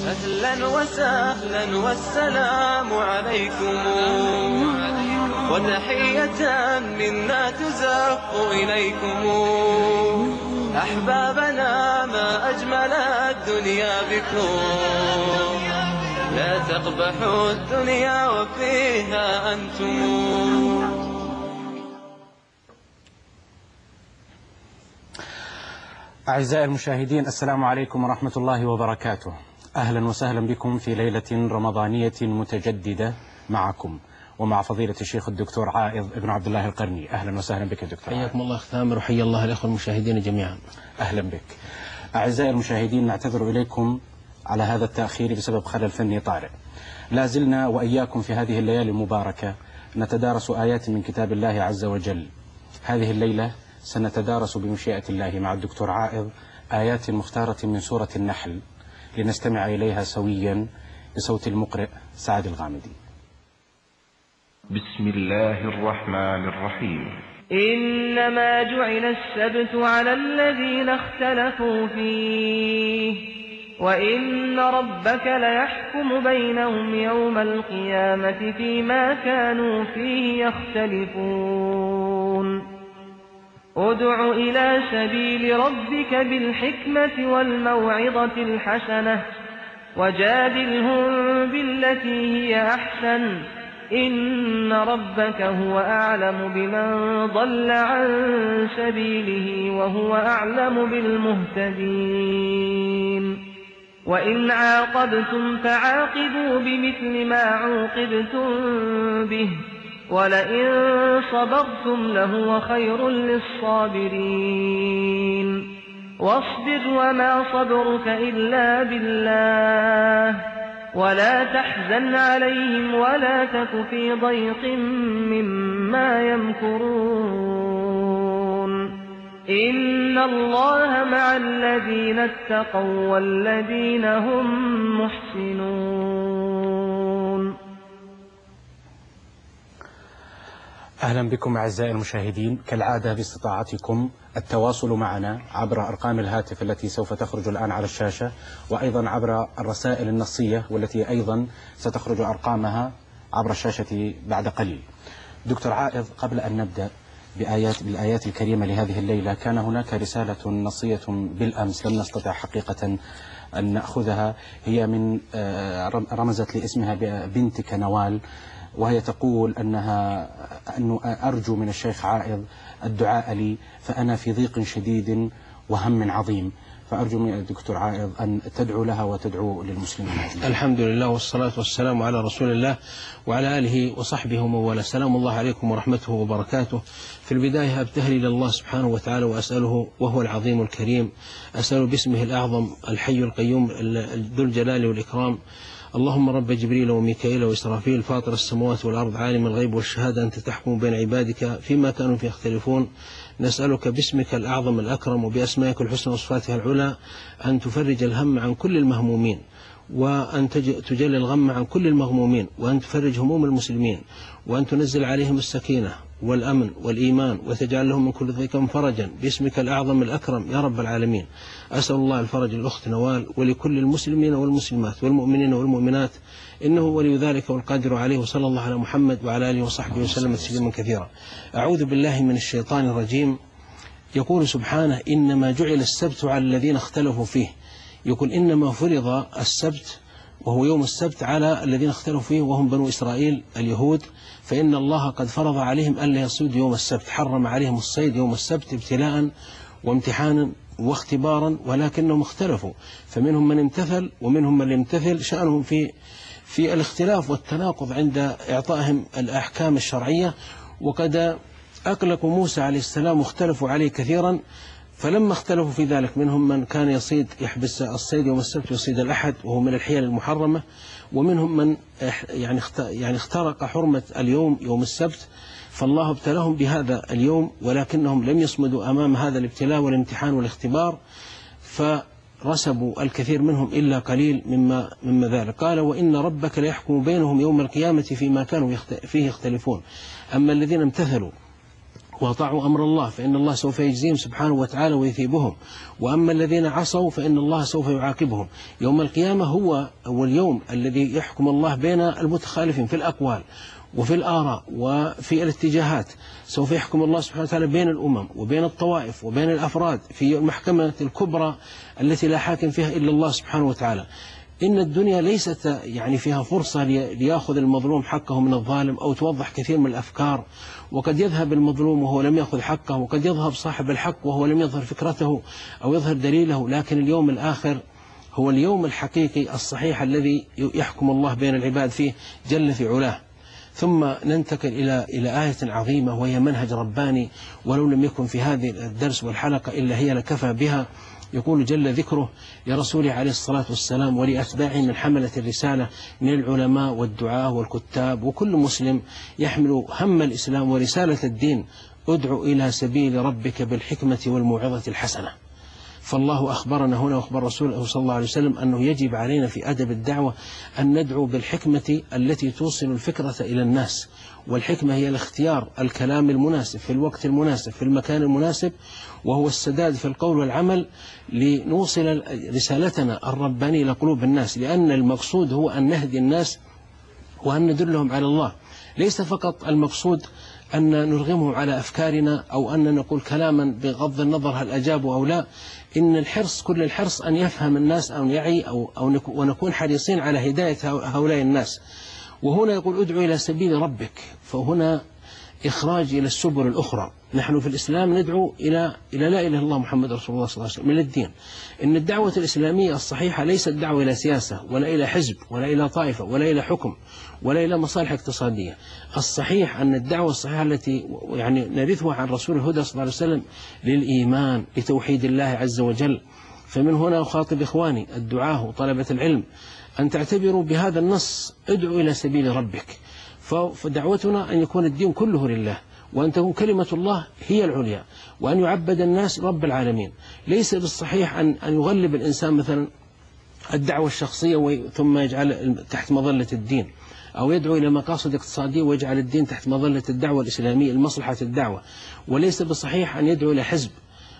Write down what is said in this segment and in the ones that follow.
أهلا وسهلا والسلام عليكم، وتحية منا تزف إليكم. أحبابنا ما أجمل الدنيا بكم، لا تقبحوا الدنيا وفيها أنتم. أعزائي المشاهدين، السلام عليكم ورحمة الله وبركاته. أهلا وسهلا بكم في ليلة رمضانية متجددة معكم ومع فضيلة الشيخ الدكتور عائض ابن عبد الله القرني. أهلا وسهلا بك دكتور. حياكم الله أخ ثامر، وحيا الله الأخوة المشاهدين جميعا. أهلا بك. أعزائي المشاهدين، نعتذر إليكم على هذا التأخير بسبب خلل فني طارئ. لا زلنا وإياكم في هذه الليالي المباركة نتدارس آيات من كتاب الله عز وجل. هذه الليلة سنتدارس بمشيئة الله مع الدكتور عائض آيات مختارة من سورة النحل لنستمع إليها سويا بصوت المقرئ سعد الغامدي. بسم الله الرحمن الرحيم. إنما جعل السبت على الذين اختلفوا فيه، وإن ربك ليحكم بينهم يوم القيامة فيما كانوا فيه يختلفون. ادع إلى سبيل ربك بالحكمة والموعظة الحسنة، وجادلهم بالتي هي أحسن، إن ربك هو أعلم بمن ضل عن سبيله وهو أعلم بالمهتدين. وإن عاقبتم فعاقبوا بمثل ما عوقبتم به، ولئن صبرتم لهو خير للصابرين. واصبر وما صبرك إلا بالله، ولا تحزن عليهم ولا تك في ضيق مما يمكرون. إن الله مع الذين اتقوا والذين هم محسنون. أهلا بكم أعزائي المشاهدين. كالعادة باستطاعتكم التواصل معنا عبر أرقام الهاتف التي سوف تخرج الآن على الشاشة، وأيضا عبر الرسائل النصية والتي أيضا ستخرج أرقامها عبر الشاشة بعد قليل. دكتور عائض، قبل أن نبدأ بالآيات الكريمة لهذه الليلة، كان هناك رسالة نصية بالأمس لم نستطع حقيقة أن نأخذها، هي من رمزت لاسمها بنتك نوال، وهي تقول أنه أرجو من الشيخ عائض الدعاء لي، فأنا في ضيق شديد وهم عظيم، فأرجو من الدكتور عائض أن تدعو لها وتدعو للمسلمين. الحمد لله والصلاة والسلام على رسول الله وعلى آله وصحبه ومن والاه. سلام الله عليكم ورحمته وبركاته. في البداية أبتهل إلى الله سبحانه وتعالى وأسأله وهو العظيم الكريم، أسأله باسمه الأعظم الحي القيوم ذو الجلال والإكرام. اللهم رب جبريل وميكائيل وإسرافيل فاطر السماوات والأرض عالم الغيب والشهادة أنت تحكم بين عبادك فيما كانوا فيه يختلفون. نسألك باسمك الأعظم الأكرم وبأسمائك الحسنى وصفاتها العلى أن تفرج الهم عن كل المهمومين، وأن تجل الغم عن كل المغمومين، وأن تفرج هموم المسلمين، وأن تنزل عليهم السكينة والأمن والإيمان، وتجعل لهم من كل ضيق فرجا باسمك الأعظم الأكرم يا رب العالمين. أسأل الله الفرج للأخت نوال ولكل المسلمين والمسلمات والمؤمنين والمؤمنات، إنه ولي ذلك والقادر عليه. وصلى الله على محمد وعلى آله وصحبه وسلم تسليما كثيرا. أعوذ بالله من الشيطان الرجيم. يقول سبحانه: إنما جعل السبت على الذين اختلفوا فيه. يقول إنما فرض السبت وهو يوم السبت على الذين اختلفوا فيه وهم بنو إسرائيل اليهود، فإن الله قد فرض عليهم ألا يصيدوا يوم السبت، حرم عليهم الصيد يوم السبت ابتلاء وامتحانا واختبارا، ولكنهم اختلفوا، فمنهم من امتثل ومنهم من لم يمتثل. شأنهم في الاختلاف والتناقض عند إعطائهم الأحكام الشرعية. وقد أقلقوا موسى عليه السلام واختلفوا عليه كثيرا، فلما اختلفوا في ذلك منهم من كان يحبس الصيد يوم السبت ويصيد الأحد وهو من الحيل المحرمة، ومنهم من يعني اخترق حرمة اليوم يوم السبت، فالله ابتلاهم بهذا اليوم، ولكنهم لم يصمدوا أمام هذا الابتلاء والامتحان والاختبار، فرسبوا الكثير منهم إلا قليل مما ذلك. قال: وإن ربك ليحكم بينهم يوم القيامة فيما كانوا فيه يختلفون. أما الذين امتثلوا وأطاعوا أمر الله فإن الله سوف يجزيهم سبحانه وتعالى ويثيبهم، وأما الذين عصوا فإن الله سوف يعاقبهم. يوم القيامة هو اليوم الذي يحكم الله بين المتخالفين في الأقوال وفي الآراء وفي الاتجاهات. سوف يحكم الله سبحانه وتعالى بين الأمم وبين الطوائف وبين الأفراد في المحكمة الكبرى التي لا حاكم فيها إلا الله سبحانه وتعالى. إن الدنيا ليست يعني فيها فرصة ليأخذ المظلوم حقه من الظالم، أو توضح كثير من الأفكار، وقد يذهب المظلوم وهو لم يأخذ حقه، وقد يذهب صاحب الحق وهو لم يظهر فكرته أو يظهر دليله. لكن اليوم الآخر هو اليوم الحقيقي الصحيح الذي يحكم الله بين العباد فيه جل في علاه. ثم ننتقل إلى آية عظيمة وهي منهج رباني، ولو لم يكن في هذه الدرس والحلقة إلا هي لكفى بها. يقول جل ذكره لرسوله عليه الصلاة والسلام ولأتباعه من حملة الرسالة من العلماء والدعاة والكتاب وكل مسلم يحمل هم الإسلام ورسالة الدين: ادع إلى سبيل ربك بالحكمة والموعظة الحسنة. فالله أخبرنا هنا وأخبر رسوله صلى الله عليه وسلم أنه يجب علينا في أدب الدعوة أن ندعو بالحكمة التي توصل الفكرة إلى الناس. والحكمة هي الاختيار الكلام المناسب في الوقت المناسب في المكان المناسب، وهو السداد في القول والعمل لنوصل رسالتنا الربانية إلى قلوب الناس. لأن المقصود هو أن نهدي الناس وأن ندلهم على الله، ليس فقط المقصود أن نرغمهم على أفكارنا أو أن نقول كلاما بغض النظر هل أجابوا أو لا. إن الحرص كل الحرص أن يفهم الناس أو يعي ونكون حريصين على هداية هؤلاء الناس. وهنا يقول ادعو إلى سبيل ربك، فهنا إخراج إلى السبل الأخرى. نحن في الإسلام ندعو إلى لا إله إلا الله محمد رسول الله صلى الله عليه وسلم من الدين. إن الدعوة الإسلامية الصحيحة ليست دعوة إلى سياسة ولا إلى حزب ولا إلى طائفة ولا إلى حكم ولا إلى مصالح اقتصادية. الصحيح أن الدعوة الصحيحة التي يعني نرثها عن رسول الهدى صلى الله عليه وسلم للإيمان بتوحيد الله عز وجل. فمن هنا أخاطب إخواني الدعاة وطلبة العلم أن تعتبروا بهذا النص: ادعو إلى سبيل ربك. فدعوتنا أن يكون الدين كله لله، وأن تكون كلمة الله هي العليا، وأن يعبد الناس رب العالمين. ليس بالصحيح أن يغلب الإنسان مثلا الدعوة الشخصية ثم يجعل تحت مظلة الدين، أو يدعو إلى مقاصد اقتصادية ويجعل الدين تحت مظلة الدعوة الإسلامية لمصلحة الدعوة. وليس بالصحيح أن يدعو إلى حزب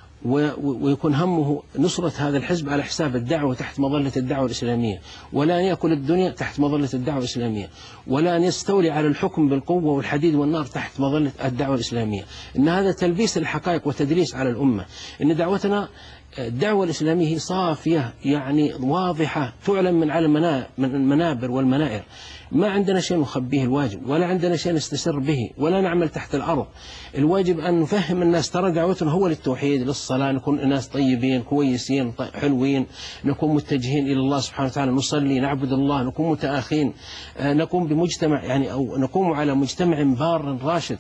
ويكون همه نصرة هذا الحزب على حساب الدعوة تحت مظلة الدعوة الإسلامية، ولا أن يأكل الدنيا تحت مظلة الدعوة الإسلامية، ولا أن يستولي على الحكم بالقوة والحديد والنار تحت مظلة الدعوة الإسلامية. إن هذا تلبيس الحقائق وتدليس على الأمة. إن دعوتنا الدعوة الإسلامية صافية يعني واضحة، تعلن من على المنابر والمنائر. ما عندنا شيء نخبيه الواجب، ولا عندنا شيء نستسر به، ولا نعمل تحت الأرض. الواجب أن نفهم الناس ترى دعوتنا هو للتوحيد، للصلاة، نكون ناس طيبين كويسين حلوين، نكون متجهين إلى الله سبحانه وتعالى، نصلي، نعبد الله، نكون متآخين، نقوم بمجتمع يعني أو نقوم على مجتمع بار راشد.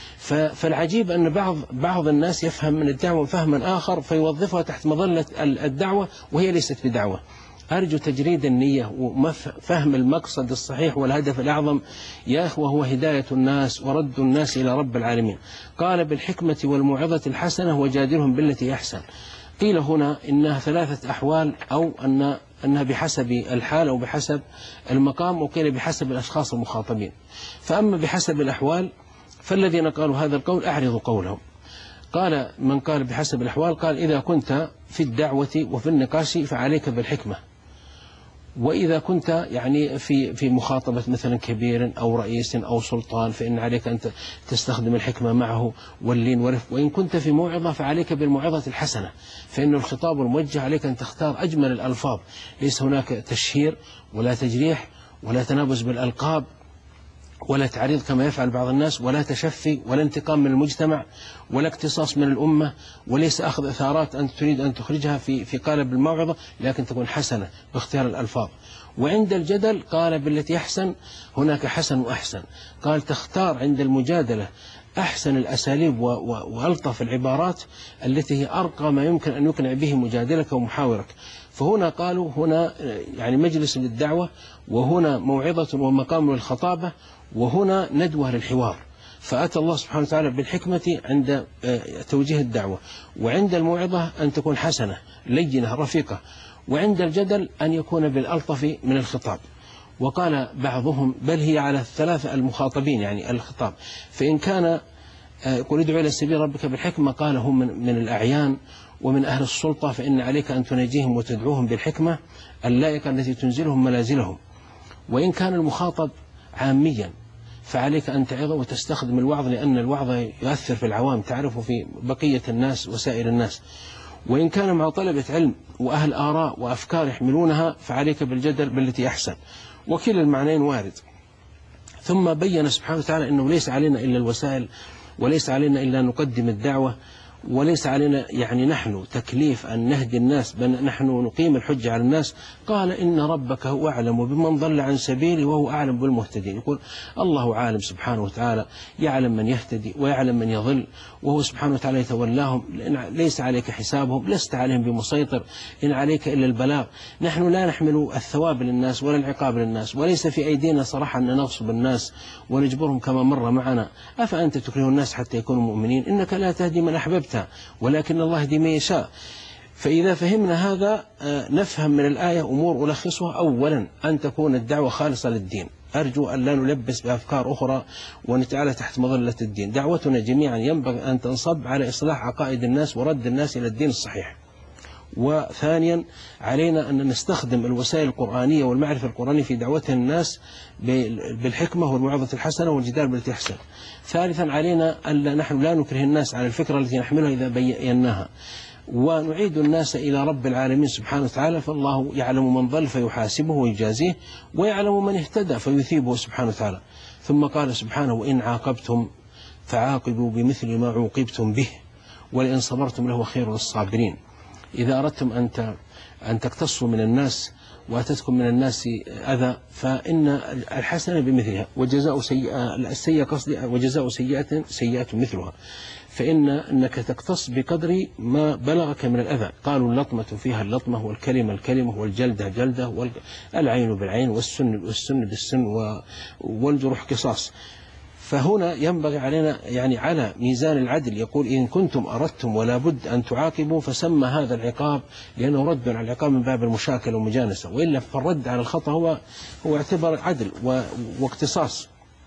فالعجيب أن بعض الناس يفهم من الدعوة فهما آخر فيوظفها تحت مظلة الدعوة وهي ليست بدعوة. أرجو تجريد النية وفهم المقصد الصحيح والهدف الأعظم يا أخوة، هو هداية الناس ورد الناس إلى رب العالمين. قال بالحكمة والموعظة الحسنة وجادلهم بالتي أحسن. قيل هنا إنها 3 أحوال، أو أنها بحسب الحال أو بحسب المقام، وقيل بحسب الأشخاص المخاطبين. فأما بحسب الأحوال فالذين قالوا هذا القول أعرضوا قولهم. قال من قال بحسب الأحوال قال: إذا كنت في الدعوة وفي النقاش فعليك بالحكمة، وإذا كنت يعني في مخاطبة مثلا كبير أو رئيس أو سلطان فإن عليك أن تستخدم الحكمة معه واللين ورفق. وإن كنت في موعظة فعليك بالموعظة الحسنة، فإن الخطاب الموجه عليك أن تختار أجمل الألفاظ، ليس هناك تشهير ولا تجريح ولا تنابز بالألقاب ولا تعريض كما يفعل بعض الناس، ولا تشفي ولا انتقام من المجتمع ولا اقتصاص من الأمة، وليس أخذ إثارات أنت تريد أن تخرجها في قالب الموعظة، لكن تكون حسنة باختيار الألفاظ. وعند الجدل قال بالتي أحسن، هناك حسن وأحسن. قال تختار عند المجادلة أحسن الأساليب وألطف العبارات التي هي أرقى ما يمكن أن يقنع به مجادلك ومحاورك. فهنا قالوا هنا يعني مجلس للدعوة، وهنا موعظة ومقام للخطابة، وهنا ندوة للحوار. فأتى الله سبحانه وتعالى بالحكمة عند توجيه الدعوة، وعند الموعظة أن تكون حسنة لينة رفيقة، وعند الجدل أن يكون بالألطف من الخطاب. وقال بعضهم بل هي على 3 المخاطبين يعني الخطاب. فإن كان يقول ادعو إلى سبيل ربك بالحكمة، قال هم من الأعيان ومن أهل السلطة، فإن عليك أن تناجيهم وتدعوهم بالحكمة اللائقة التي تنزلهم منازلهم. وإن كان المخاطب عاميا فعليك أن تعظ وتستخدم الوعظ، لأن الوعظ يؤثر في العوام، تعرف في بقية الناس وسائر الناس. وإن كان مع طلبة علم وأهل آراء وأفكار يحملونها فعليك بالجدل بالتي أحسن، وكلا المعنيين وارد. ثم بين سبحانه وتعالى أنه ليس علينا إلا الوسائل، وليس علينا إلا أن نقدم الدعوة، وليس علينا يعني نحن تكليف أن نهدي الناس، بل نحن نقيم الحجة على الناس. قال إن ربك هو أعلم بمن ضل عن سبيله وهو أعلم بالمهتدين. يقول الله عالم سبحانه وتعالى، يعلم من يهتدي ويعلم من يضل، وهو سبحانه وتعالى يتولاهم. ليس عليك حسابهم، لست عليهم بمسيطر، إن عليك إلا البلاغ. نحن لا نحمل الثواب للناس ولا العقاب للناس، وليس في أيدينا صراحة أن نغصب الناس ونجبرهم كما مر معنا. أفأنت تكره الناس حتى يكونوا مؤمنين؟ إنك لا تهدي من أحببت ولكن الله يهدي من يشاء. فإذا فهمنا هذا نفهم من الآية أمور ألخصها. أولا أن تكون الدعوة خالصة للدين، أرجو أن لا نلبس بأفكار أخرى ونجعلها تحت مظلة الدين. دعوتنا جميعا ينبغي أن تنصب على إصلاح عقائد الناس ورد الناس إلى الدين الصحيح. وثانيا علينا أن نستخدم الوسائل القرآنية والمعرفة القرآنية في دعوتنا الناس بالحكمة والموعظة الحسنة والجدال بالتي أحسن. ثالثا علينا أن نحن لا نكره الناس على الفكرة التي نحملها إذا بيناها، ونعيد الناس إلى رب العالمين سبحانه وتعالى، فالله يعلم من ضل فيحاسبه ويجازيه، ويعلم من اهتدى فيثيبه سبحانه وتعالى. ثم قال سبحانه وإن عاقبتم فعاقبوا بمثل ما عوقبتم به ولئن صبرتم لهو خير للصابرين. إذا أردتم أن تقتصوا من الناس وأتتكم من الناس أذى فإن الحسنة بمثلها، وجزاء سيئة مثلها، فإنك تقتص بقدر ما بلغك من الأذى. قالوا اللطمة فيها اللطمة، والكلمة والجلدة جلدة، والعين بالعين، والسن بالسن، والجروح قصاص. فهنا ينبغي علينا يعني على ميزان العدل، يقول إن كنتم أردتم ولا بد أن تعاقبوا، فسمى هذا العقاب لأنه رد على العقاب من باب المشاكلة والمجانسة، وإلا فالرد على الخطأ هو اعتبر عدل واقتصاص.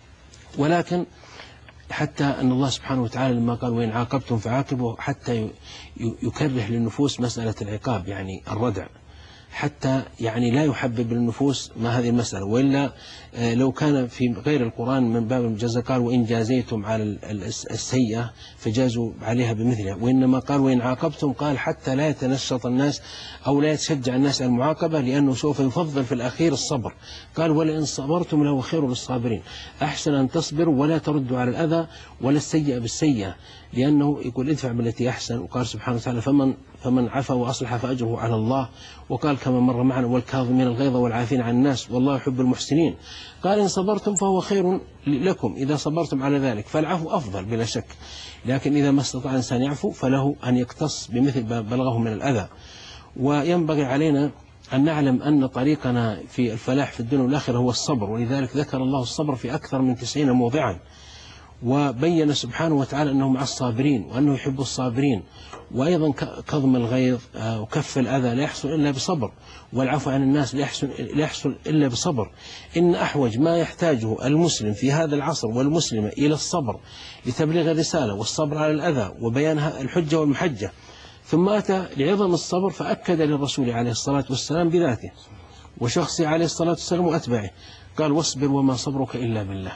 ولكن حتى أن الله سبحانه وتعالى لما قال وإن عاقبتم فعاقبوا حتى يكره للنفوس مسألة العقاب، يعني الردع، حتى يعني لا يحبب للنفوس ما هذه المسألة. وإلا لو كان في غير القرآن من باب الجزاء قال وإن جازيتم على السيئة فجازوا عليها بمثلها، وإنما قال وإن عاقبتم قال حتى لا يتنشط الناس أو لا يتشجع الناس على المعاقبة، لأنه سوف يفضل في الأخير الصبر. قال ولئن صبرتم لهو خير للصابرين، أحسن أن تصبروا ولا تردوا على الأذى ولا السيئة بالسيئة، لأنه يقول ادفع بالتي أحسن. وقال سبحانه وتعالى فمن عفا وأصلح فأجره على الله. وقال كما مر معنا والكاظمين الغيظ والعافين عن الناس والله يحب المحسنين. قال إن صبرتم فهو خير لكم إذا صبرتم على ذلك، فالعفو أفضل بلا شك، لكن إذا ما استطاع الإنسان يعفو فله أن يقتص بمثل ما بلغه من الأذى. وينبغي علينا أن نعلم أن طريقنا في الفلاح في الدنيا والآخرة هو الصبر، ولذلك ذكر الله الصبر في أكثر من 90 موضعا، وبين سبحانه وتعالى أنه مع الصابرين وأنه يحب الصابرين. وأيضا كظم الغيظ وكف الأذى لا يحصل إلا بصبر، والعفو عن الناس لا يحصل إلا بصبر. إن أحوج ما يحتاجه المسلم في هذا العصر والمسلمة إلى الصبر لتبليغ الرسالة والصبر على الأذى وبيان الحجة والمحجة. ثم أتى لعظم الصبر فأكد للرسول عليه الصلاة والسلام بذاته وشخصه عليه الصلاة والسلام وأتباعه، قال واصبر وما صبرك إلا بالله،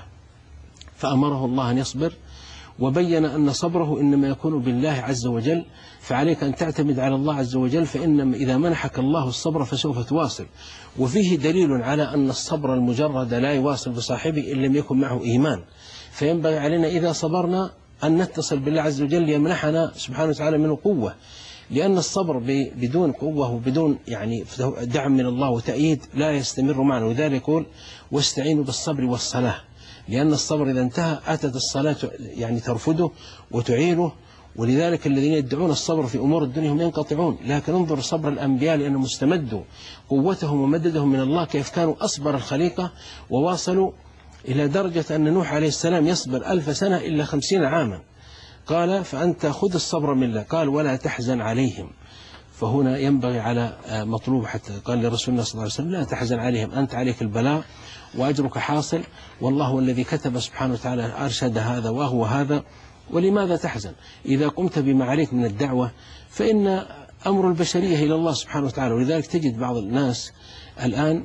فأمره الله أن يصبر، وبين أن صبره إنما يكون بالله عز وجل، فعليك أن تعتمد على الله عز وجل، فإن إذا منحك الله الصبر فسوف تواصل. وفيه دليل على أن الصبر المجرد لا يواصل بصاحبه إن لم يكن معه إيمان، فينبغي علينا إذا صبرنا أن نتصل بالله عز وجل ليمنحنا سبحانه وتعالى منه قوة، لأن الصبر بدون قوة وبدون يعني دعم من الله وتأييد لا يستمر معنا. وذلك يقول واستعينوا بالصبر والصلاة، لأن الصبر إذا انتهى أتت الصلاة يعني ترفده وتعينه. ولذلك الذين يدعون الصبر في أمور الدنيا هم ينقطعون، لكن انظر صبر الأنبياء لأنهم استمدوا قوتهم ومددهم من الله، كيف كانوا أصبر الخليقة وواصلوا إلى درجة أن نوح عليه السلام يصبر 1000 سنة إلا 50 عاما. قال فأنت خذ الصبر من الله، قال ولا تحزن عليهم. فهنا ينبغي على مطلوب، حتى قال لرسول الله صلى الله عليه وسلم لا تحزن عليهم، أنت عليك البلاء وأجرك حاصل، والله هو الذي كتب سبحانه وتعالى أرشد هذا وهو هذا، ولماذا تحزن؟ إذا قمت بما عليك من الدعوة فإن أمر البشرية إلى الله سبحانه وتعالى. ولذلك تجد بعض الناس الآن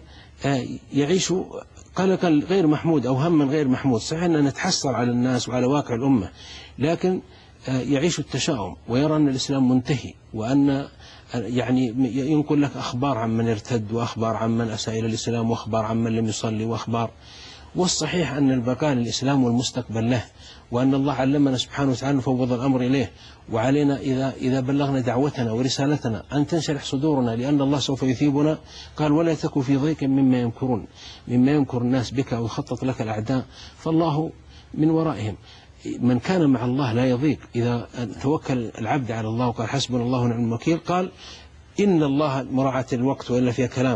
يعيش قلقا غير محمود أو هما غير محمود. صحيح أن نتحسر على الناس وعلى واقع الأمة، لكن يعيش التشاؤم ويرى أن الإسلام منتهي، وأن يعني ينقل لك أخبار عن من ارتد، وأخبار عن من أساء إلى الإسلام، وأخبار عن من لم يصلي، وأخبار. والصحيح أن البقاء للإسلام والمستقبل له، وأن الله علمنا سبحانه وتعالى نفوض الأمر إليه، وعلينا إذا بلغنا دعوتنا ورسالتنا أن تنشرح صدورنا، لأن الله سوف يثيبنا. قال: ولا تكن في ضيق مما يمكرون، مما يمكر الناس بك أو يخطط لك الأعداء، فالله من ورائهم. من كان مع الله لا يضيق. إذا توكل العبد على الله وقال حسبنا الله ونعم الوكيل، قال: إن الله مراعاة الوقت وإلا فيها كلام،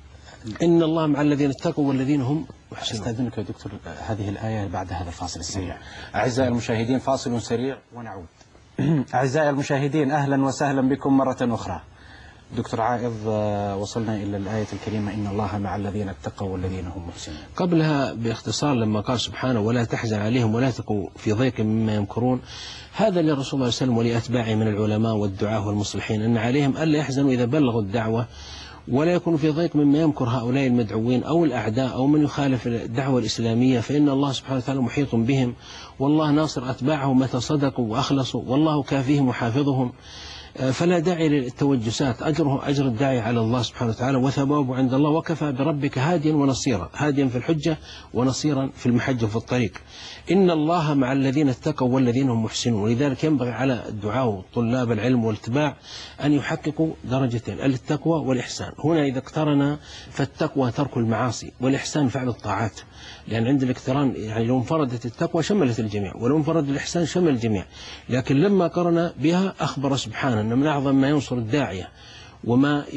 إن الله مع الذين اتقوا والذين هم محسنون. أستاذنك يا دكتور، هذه الآية بعد هذا الفاصل السريع. أعزائي المشاهدين، فاصل سريع ونعود. أعزائي المشاهدين، أهلا وسهلا بكم مرة أخرى. دكتور عائض، وصلنا إلى الآية الكريمة: إن الله مع الذين اتقوا والذين هم محسنون. قبلها باختصار لما قال سبحانه: ولا تحزن عليهم ولا تكن في ضيق مما يمكرون، هذا للرسول صلى الله عليه وسلم ولأتباعه من العلماء والدعاة والمصلحين، أن عليهم ألا يحزنوا إذا بلغوا الدعوة، ولا يكون في ضيق مما يمكر هؤلاء المدعوين أو الأعداء أو من يخالف الدعوة الإسلامية، فإن الله سبحانه وتعالى محيط بهم، والله ناصر أتباعه متى صدقوا وأخلصوا، والله كافيهم وحافظهم. فلا داعي للتوجسات، أجره أجر الداعي على الله سبحانه وتعالى، وثوابه عند الله، وكفى بربك هاديا ونصيرا، هاديا في الحجة ونصيرا في المحجة وفي الطريق. إن الله مع الذين اتقوا والذين هم محسنون. ولذلك ينبغي على الدعاء وطلاب العلم والاتباع أن يحققوا درجتين: التقوى والإحسان. هنا إذا اقترنا فالتقوى ترك المعاصي، والإحسان فعل الطاعات، لأن عند الاقتران يعني لو انفردت التقوى شملت الجميع، ولو انفرد الإحسان شمل الجميع. لكن لما قرن بها أخبر سبحانه أن من أعظم ما ينصر الداعية وما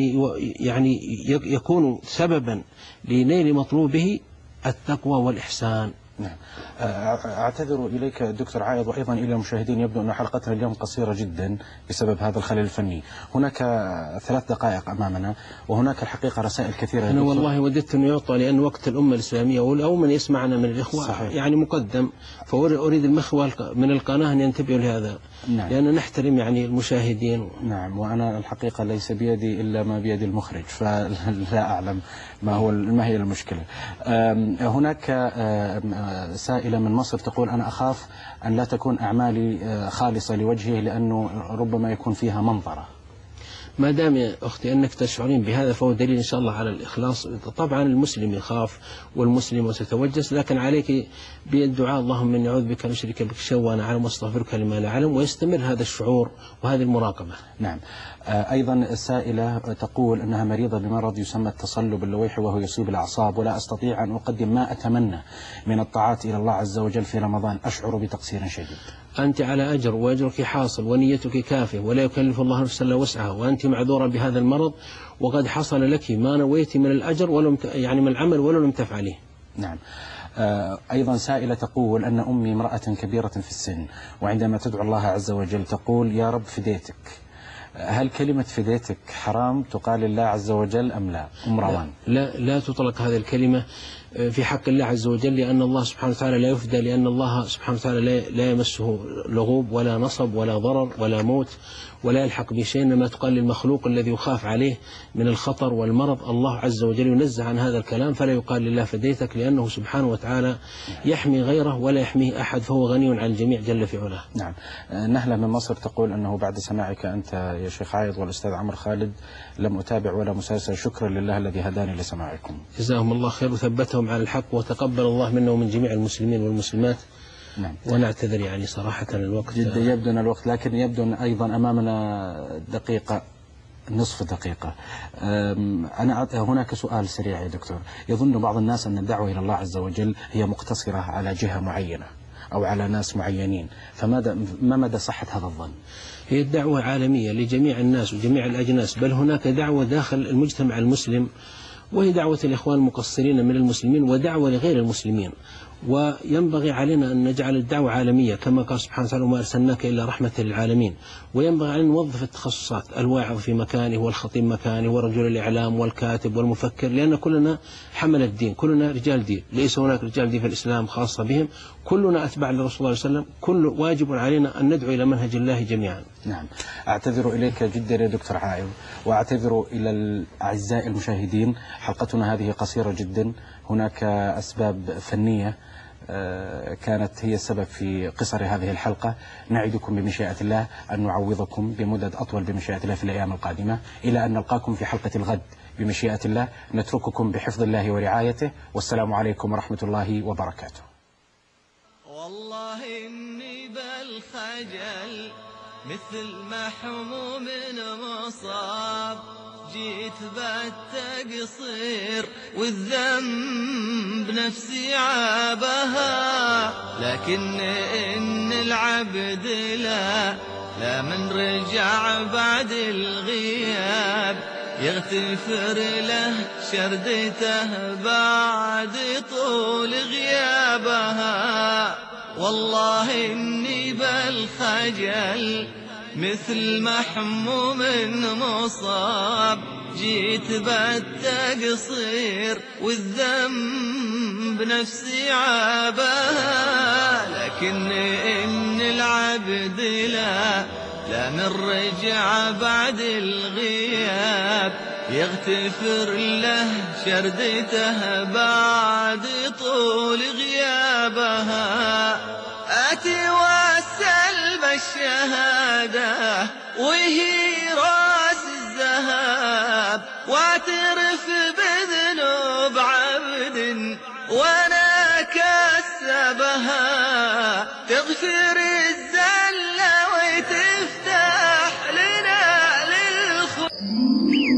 يعني يكون سببا لنيل مطلوبه التقوى والإحسان. نعم. أعتذر إليك دكتور عائض، وأيضا إلى المشاهدين. يبدو أن حلقتنا اليوم قصيرة جدا بسبب هذا الخلل الفني. هناك 3 دقائق أمامنا، وهناك الحقيقة رسائل كثيرة. أنا والله وددت أن يعطى، لأن وقت الأمة الإسلامية أو من يسمعنا من الإخوة صحيح. يعني مقدم، فأريد المخوة من القناة أن ينتبهوا لهذا. نعم. لأن نحترم يعني المشاهدين. نعم. وأنا الحقيقة ليس بيدي إلا ما بيد المخرج، فلا أعلم ما هي المشكلة. هناك سائلة من مصر تقول: أنا أخاف أن لا تكون أعمالي خالصة لوجهه، لأنه ربما يكون فيها منظرة. ما دام يا أختي أنك تشعرين بهذا فهو دليل إن شاء الله على الإخلاص. طبعا المسلم يخاف والمسلم تتوجس، لكن عليك بالدعاء: اللهم إني أعوذ بك أن أشرك بك شيئا وأنا أعلم، واستغفرك لما لا أعلم، ويستمر هذا الشعور وهذه المراقبة. نعم. أيضا السائلة تقول أنها مريضة بمرض يسمى التصلب اللويحي، وهو يصيب الأعصاب، ولا أستطيع أن أقدم ما أتمنى من الطاعات إلى الله عز وجل في رمضان، أشعر بتقصير شديد. أنت على أجر، وأجرك حاصل، ونيتك كافية، ولا يكلف الله نفسا إلا وسعها، وأنت معذورة بهذا المرض، وقد حصل لك ما نويت من الأجر يعني من العمل ولو لم تفعله. نعم. أيضا سائلة تقول أن أمي امرأة كبيرة في السن، وعندما تدعو الله عز وجل تقول: يا رب فديتك. هل كلمة فديتك حرام تقال لله عز وجل أم لا؟ روان. لا تطلق هذه الكلمة في حق الله عز وجل، لأن الله سبحانه وتعالى لا يفدى، لأن الله سبحانه وتعالى لا يمسه لغوب ولا نصب ولا ضرر ولا موت ولا يلحق بشيء، إنما تقال للمخلوق الذي يخاف عليه من الخطر والمرض. الله عز وجل ينزه عن هذا الكلام، فلا يقال لله فديتك، لأنه سبحانه وتعالى يحمي غيره ولا يحميه أحد، فهو غني عن الجميع جل في علاه. نعم. نهلة من مصر تقول أنه بعد سماعك أنت يا شيخ عائض والأستاذ عمرو خالد لم أتابع ولا مسلسل، شكرا لله الذي هداني لسماعكم. جزاهم الله خير وثبتهم على الحق، وتقبل الله منا ومن جميع المسلمين والمسلمات. نعم. ونعتذر يعني صراحة الوقت جدا يبدو أن الوقت، لكن يبدو أن أيضا أمامنا دقيقة، نصف دقيقة. أنا هناك سؤال سريع يا دكتور. يظن بعض الناس أن الدعوة إلى الله عز وجل هي مقتصرة على جهة معينة أو على ناس معينين، ما مدى صحة هذا الظن؟ هي الدعوة عالمية لجميع الناس وجميع الأجناس، بل هناك دعوة داخل المجتمع المسلم، وهي دعوة الإخوان المقصرين من المسلمين، ودعوة لغير المسلمين. وينبغي علينا أن نجعل الدعوة عالمية كما قال سبحانه وتعالى وما أرسلناك إلا رحمة للعالمين. وينبغي علينا نوظف التخصصات، الواعظ في مكانه والخطيب مكانه ورجل الإعلام والكاتب والمفكر، لأن كلنا حمل الدين، كلنا رجال دين، ليس هناك رجال دين في الإسلام خاصة بهم، كلنا أتباع لرسول الله صلى الله عليه وسلم، كل واجب علينا أن ندعو إلى منهج الله جميعا. نعم، أعتذر إليك جدا يا دكتور عائض، وأعتذر إلى الأعزاء المشاهدين، حلقتنا هذه قصيرة جدا، هناك أسباب فنية كانت هي السبب في قصر هذه الحلقة. نعدكم بمشيئة الله أن نعوضكم بمدد أطول بمشيئة الله في الأيام القادمة، إلى أن نلقاكم في حلقة الغد بمشيئة الله. نترككم بحفظ الله ورعايته، والسلام عليكم ورحمة الله وبركاته. والله إني بالخجل مثل محموم مصاب، جيت بالتقصير والذنب نفسي عابها، لكن إن العبد لا من رجع بعد الغياب يغتفر له شردته بعد طول غيابها. والله إني بالخجل مثل محموم مصاب، جيت بالتقصير والذنب نفسي عابها، لكن إن العبد لا من رجع بعد الغياب يغتفر له شردته بعد طول غيابها. آتي وأسأل بالشهادة وهي راس الذهب، واعترف بذنوب عبد وانا كسبها، تغفر الذنب